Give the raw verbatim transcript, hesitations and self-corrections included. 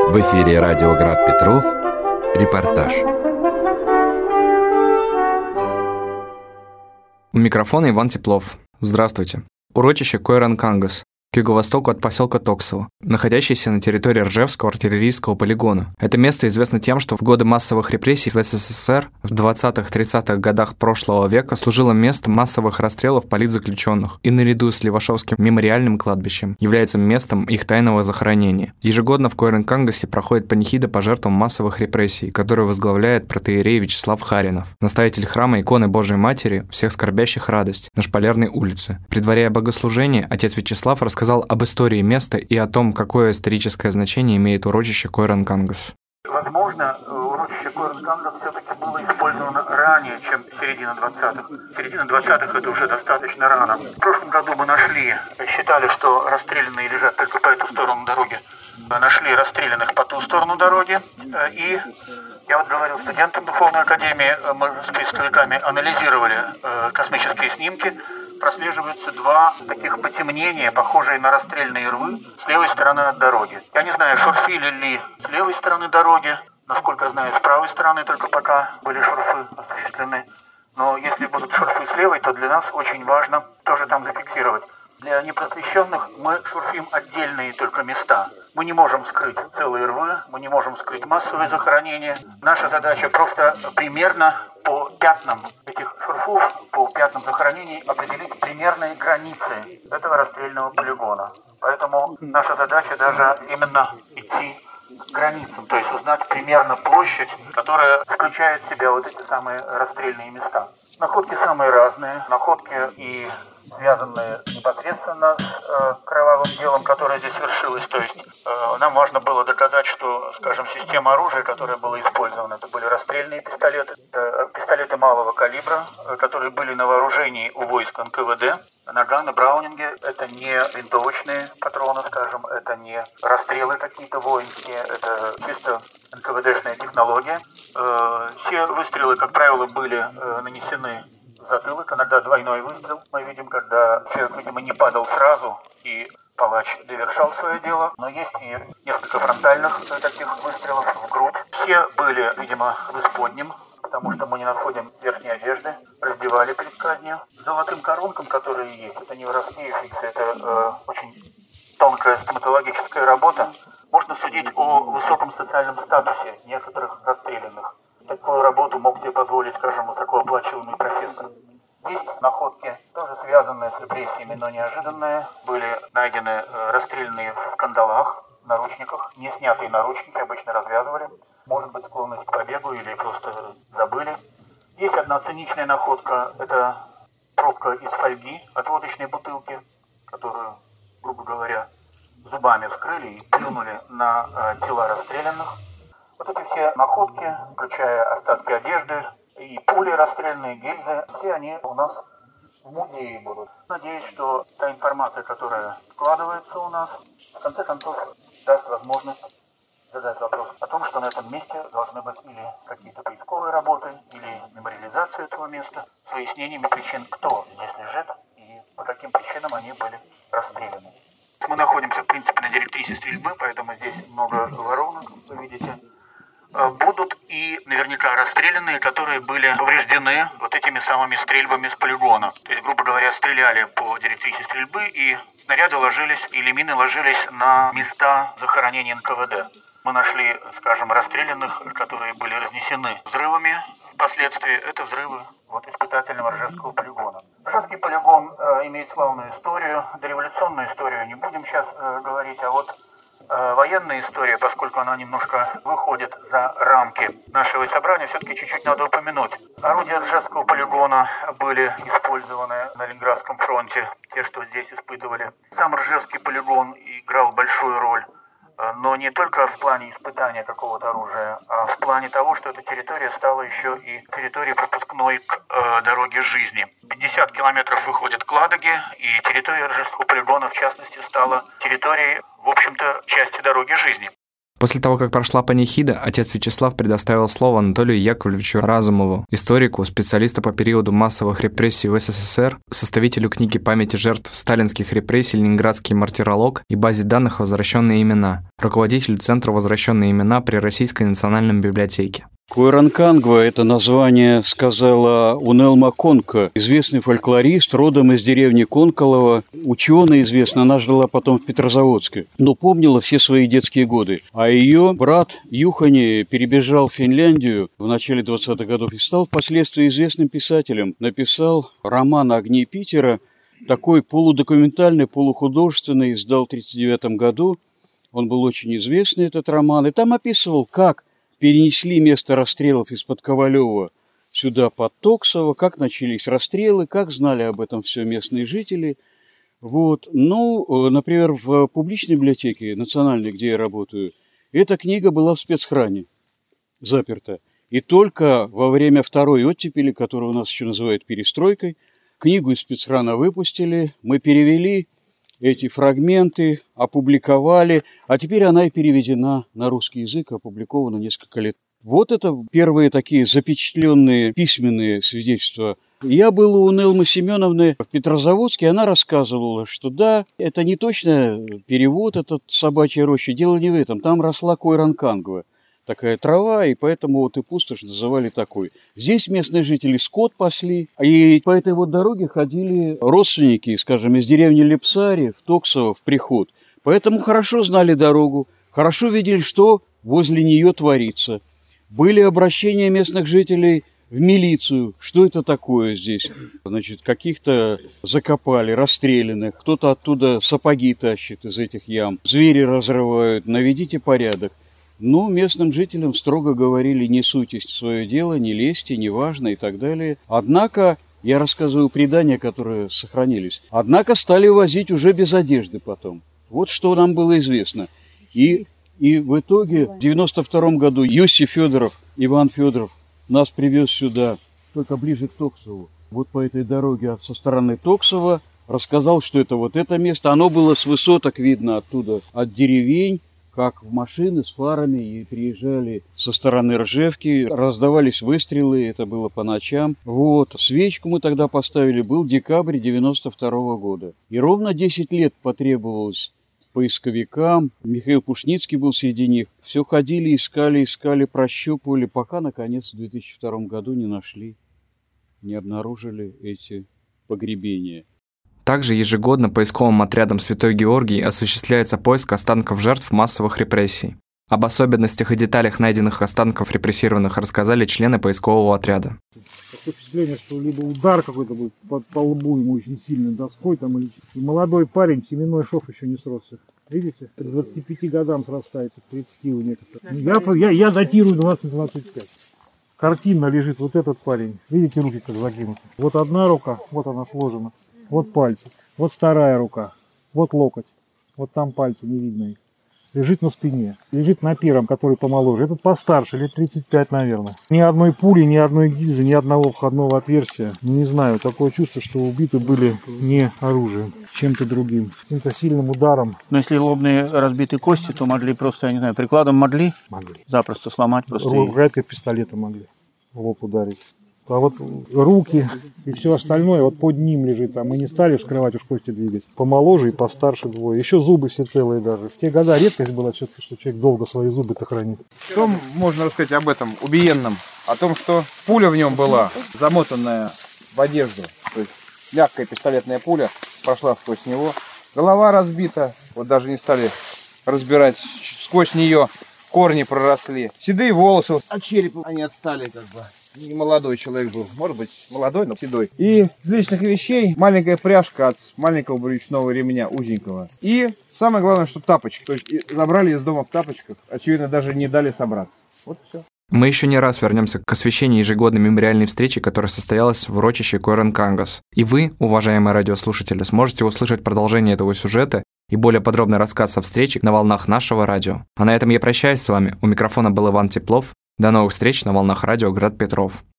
В эфире радио Град Петров. Репортаж. У микрофона Иван Теплов. Здравствуйте. Урочище Койран-Кангас, к юго-востоку от поселка Токсово, находящееся на территории Ржевского артиллерийского полигона. Это место известно тем, что в годы массовых репрессий в СССР в двадцатых-тридцатых годах прошлого века служило местом массовых расстрелов политзаключенных и наряду с Левашовским мемориальным кладбищем является местом их тайного захоронения. Ежегодно в Койран-Кангасе проходит панихида по жертвам массовых репрессий, которую возглавляет протоиерей Вячеслав Харинов, настоятель храма иконы Божией Матери всех скорбящих радость на Шпалерной улице. Предваряя богослужение, отец Вячеслав рассказал сказал об истории места и о том, какое историческое значение имеет урочище Койран-Кангас. Возможно, урочище Койран-Кангас все-таки было использовано ранее, чем середина двадцатых. Середина двадцатых это уже достаточно рано. В прошлом году мы нашли, считали, что расстрелянные лежат только по эту сторону дороги. Нашли расстрелянных по ту сторону дороги. И я вот говорил студентам Духовной Академии, мы с поисковиками анализировали космические снимки. Прослеживаются два таких потемнения, похожие на расстрельные рвы, с левой стороны от дороги. Я не знаю, шурфили ли с левой стороны дороги, насколько я знаю, с правой стороны только пока были шурфы осуществлены. Но если будут шурфы с левой, то для нас очень важно тоже там зафиксировать. Для непросвещенных мы шурфим отдельные только места. Мы не можем скрыть целые рвы, мы не можем скрыть массовые захоронения. Наша задача просто примерно по пятнам этих шурфов, по пятнам захоронений определить примерные границы этого расстрельного полигона. Поэтому наша задача даже именно идти к границам, то есть узнать примерно площадь, которая включает в себя вот эти самые расстрельные места. Находки самые разные, находки и связанные непосредственно с э, кровавым делом, которое здесь вершилось. То есть э, нам можно было доказать, что, скажем, система оружия, которая была использована, это были расстрельные пистолеты, э, пистолеты малого калибра, э, которые были на вооружении у войск эн ка вэ дэ. Наганы, браунинги — это не винтовочные патроны, скажем, это не расстрелы какие-то воинские, это чисто эн ка вэ дэшная технология. Э, все выстрелы, как правило, были э, нанесены затылок, иногда двойной выстрел. Мы видим, когда человек, видимо, не падал сразу, и палач довершал свое дело. Но есть и несколько фронтальных таких выстрелов в грудь. Все были, видимо, в исподнем, потому что мы не находим верхней одежды, раздевали перед казнью. Золотым коронкам, которые есть, это не воровские фиксы, это э, очень тонкая стоматологическая работа. Можно судить о высоком социальном статусе некоторых расстрелянных. Такую работу мог себе позволить, скажем, высокооплачиваемый профессор. Есть находки, тоже связанные с репрессиями, но неожиданные. Были найдены э, расстрельные в кандалах, наручниках, не снятые наручники, обычно развязывали. Может быть, склонность к побегу или просто забыли. Есть одна циничная находка, это пробка из фольги от водочной бутылки, которую, грубо говоря, зубами вскрыли и плюнули на э, тела расстрелянных. Вот эти все находки, включая остатки одежды и пули расстрельные, гильзы, все они у нас в музее будут. Надеюсь, что та информация, которая складывается у нас, в конце концов даст возможность задать вопрос о том, что на этом месте должны быть или какие-то поисковые работы, или мемориализация этого места, с выяснениями причин, кто здесь лежит и по каким причинам они были расстреляны. Мы находимся, в принципе, на директрисе стрельбы, поэтому здесь много воронок, вы видите. Будут и наверняка расстрелянные, которые были повреждены вот этими самыми стрельбами с полигона. То есть, грубо говоря, стреляли по директрисе стрельбы, и снаряды ложились, или мины ложились на места захоронения эн ка вэ дэ. Мы нашли, скажем, расстрелянных, которые были разнесены взрывами. Впоследствии это взрывы вот испытательного Ржевского полигона. Ржевский полигон э, имеет славную историю, дореволюционную историю не будем сейчас э, говорить, а вот военная история, поскольку она немножко выходит за рамки нашего собрания, все-таки чуть-чуть надо упомянуть. Орудия Ржевского полигона были использованы на Ленинградском фронте, те, что здесь испытывали. Сам Ржевский полигон играл большую роль, но не только в плане испытания какого-то оружия, а в плане того, что эта территория стала еще и территорией пропускной к э, дороге жизни. пятьдесят километров выходит к Ладоге, и территория Ржевского полигона, в частности, стала территорией, в общем-то, части дороги жизни. После того, как прошла панихида, отец Вячеслав предоставил слово Анатолию Яковлевичу Разумову, историку, специалисту по периоду массовых репрессий в СССР, составителю книги памяти жертв сталинских репрессий «Ленинградский мартиролог» и базе данных «Возвращенные имена», руководителю Центра «Возвращенные имена» при Российской национальной библиотеке. Койранкангва – это название сказала Унелма Конка, известный фольклорист, родом из деревни Конколово. Ученая известна, она жила потом в Петрозаводске, но помнила все свои детские годы. А ее брат Юхани перебежал в Финляндию в начале двадцатых годов и стал впоследствии известным писателем. Написал роман «Огни Питера», такой полудокументальный, полухудожественный, издал в тридцать девятом году. Он был очень известный, этот роман, и там описывал, как перенесли место расстрелов из-под Ковалева сюда, под Токсово, как начались расстрелы, как знали об этом все местные жители. Вот. Ну, например, в публичной библиотеке национальной, где я работаю, эта книга была в спецхране, заперта. И только во время второй оттепели, которую у нас еще называют перестройкой, книгу из спецхрана выпустили, мы перевели эти фрагменты, опубликовали, а теперь она и переведена на русский язык, опубликована несколько лет. Вот это первые такие запечатленные письменные свидетельства. Я был у Нелмы Семеновны в Петрозаводске, она рассказывала, что да, это не точно перевод, этот «Собачья роща», дело не в этом, там росла койранкангва, такая трава, и поэтому вот и пустошь называли такой. Здесь местные жители скот пасли, и по этой вот дороге ходили родственники, скажем, из деревни Лепсари в Токсово в приход. Поэтому хорошо знали дорогу, хорошо видели, что возле нее творится. Были обращения местных жителей в милицию, что это такое здесь. Значит, каких-то закопали, расстрелянных, кто-то оттуда сапоги тащит из этих ям, звери разрывают, наведите порядок. Но местным жителям строго говорили, не суйтесь в свое дело, не лезьте, не важно и так далее. Однако, я рассказываю предания, которые сохранились, однако стали возить уже без одежды потом. Вот что нам было известно. И, и в итоге в девяносто втором году Юсси Федоров, Иван Федоров нас привез сюда, только ближе к Токсову. Вот по этой дороге со стороны Токсова рассказал, что это вот это место. Оно было с высоток видно оттуда, от деревень, как в машины с фарами, и приезжали со стороны Ржевки, раздавались выстрелы, это было по ночам. Вот, свечку мы тогда поставили, был декабрь девяносто второго года. И ровно десять лет потребовалось поисковикам, Михаил Пушницкий был среди них. Все ходили, искали, искали, прощупывали, пока, наконец, в две тысячи втором году не нашли, не обнаружили эти погребения. Также ежегодно поисковым отрядом «Святой Георгий» осуществляется поиск останков жертв массовых репрессий. Об особенностях и деталях найденных останков репрессированных рассказали члены поискового отряда. Такое впечатление, что либо удар какой-то был по, по лбу ему очень сильной доской, там, или и молодой парень, семенной шов еще не сросся. Видите? К двадцати пяти годам срастается, к тридцати у некоторых. Я, я, я датирую двадцать двадцать пять. Картинно лежит вот этот парень. Видите, руки как загнуты. Вот одна рука, вот она сложена. Вот пальцы, вот вторая рука, вот локоть, вот там пальцы, не видно их. Лежит на спине, лежит на первом, который помоложе. Этот постарше, лет тридцать пять, наверное. Ни одной пули, ни одной гильзы, ни одного входного отверстия. Не знаю, такое чувство, что убиты были не оружием, чем-то другим, каким-то сильным ударом. Но если лобные разбитые кости, то могли просто, я не знаю, прикладом могли? Могли. Запросто сломать просто. Рукояткой пистолета могли в лоб ударить. А вот руки и все остальное, вот под ним лежит, а мы не стали вскрывать, уж кости двигать. Помоложе и постарше двое. Еще зубы все целые даже. В те годы редкость была все-таки, что человек долго свои зубы-то хранит. Что можно рассказать об этом убиенном? О том, что пуля в нем была замотанная в одежду. То есть мягкая пистолетная пуля прошла сквозь него. Голова разбита, вот даже не стали разбирать, сквозь нее корни проросли. Седые волосы. От черепа они отстали как бы. Не молодой человек был, может быть молодой, но седой. И из личных вещей маленькая пряжка от маленького брючного ремня, узенького. И самое главное, что тапочки. То есть забрали из дома в тапочках, очевидно, даже не дали собраться. Вот и все. Мы еще не раз вернемся к освещению ежегодной мемориальной встречи, которая состоялась в урочище Койранкангас. И вы, уважаемые радиослушатели, сможете услышать продолжение этого сюжета и более подробный рассказ о встрече на волнах нашего радио. А на этом я прощаюсь с вами. У микрофона был Иван Теплов. До новых встреч на волнах радио Град Петров.